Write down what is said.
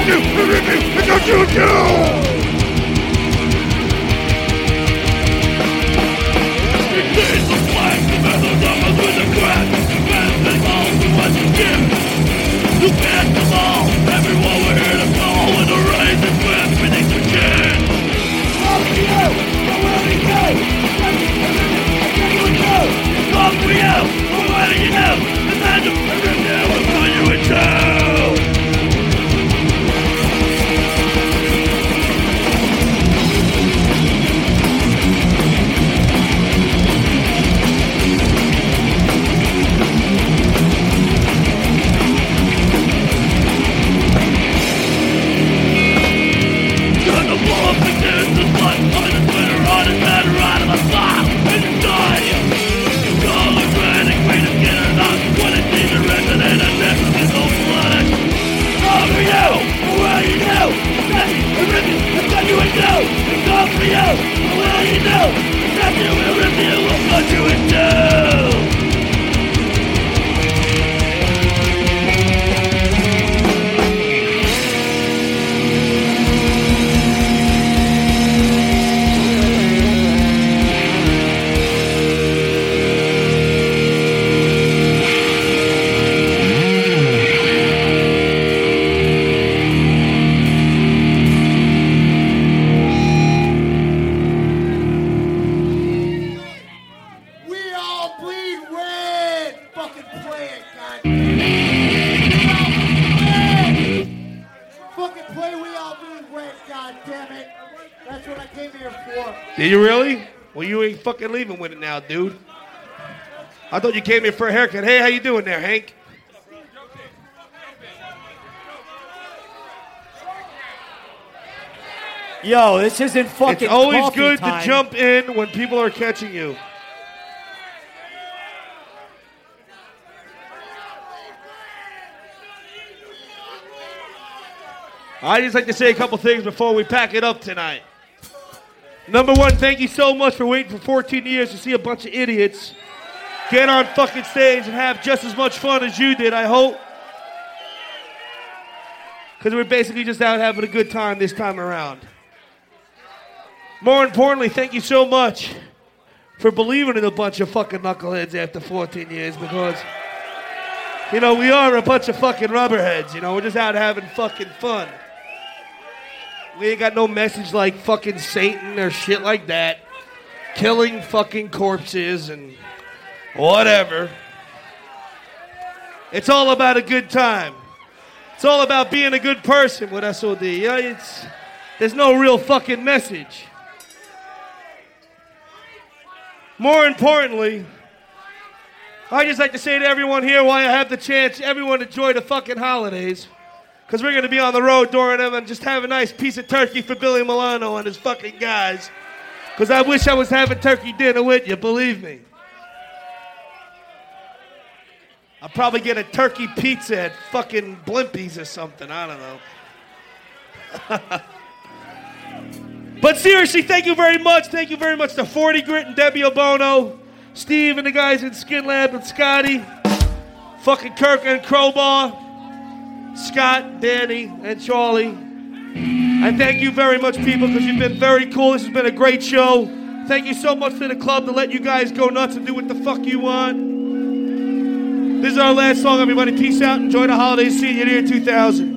you, I rip you, I got you too! You can't them all, everyone we're here to call with a razor grip beneath your chin. All for you, I'm letting you go. It's all for you, I'm letting you know. The magic of your deal will put you in jail. Did you really? Well, you ain't fucking leaving with it now, dude. I thought you came here for a haircut. Hey, how you doing there, Hank? Yo, this isn't fucking It's always coffee good time. to jump in when people are catching you. I just like to say a couple things before we pack it up tonight. Number one, thank you so much for waiting for 14 years to see a bunch of idiots get on fucking stage and have just as much fun as you did, I hope. Because we're basically just out having a good time this time around. More importantly, thank you so much for believing in a bunch of fucking knuckleheads after 14 years because, you know, we are a bunch of fucking rubberheads, you know, we're just out having fucking fun. We ain't got no message like fucking Satan or shit like that. Killing fucking corpses and whatever. It's all about a good time. It's all about being a good person with SOD. Yeah, there's no real fucking message. More importantly, I just like to say to everyone here while I have the chance, everyone enjoy the fucking holidays. Because we're going to be on the road during them and just have a nice piece of turkey for Billy Milano and his fucking guys. Because I wish I was having turkey dinner with you, believe me. I'll probably get a turkey pizza at fucking Blimpies or something. I don't know. But seriously, thank you very much. Thank you very much to 40 Grit and Debbie Obono, Steve and the guys in Skin Lab and Scotty, fucking Kirk and Crowbar, Scott, Danny, and Charlie. And thank you very much, people, because you've been very cool. This has been a great show. Thank you so much to the club to let you guys go nuts and do what the fuck you want. This is our last song, everybody. Peace out. Enjoy the holidays. See you in the year 2000.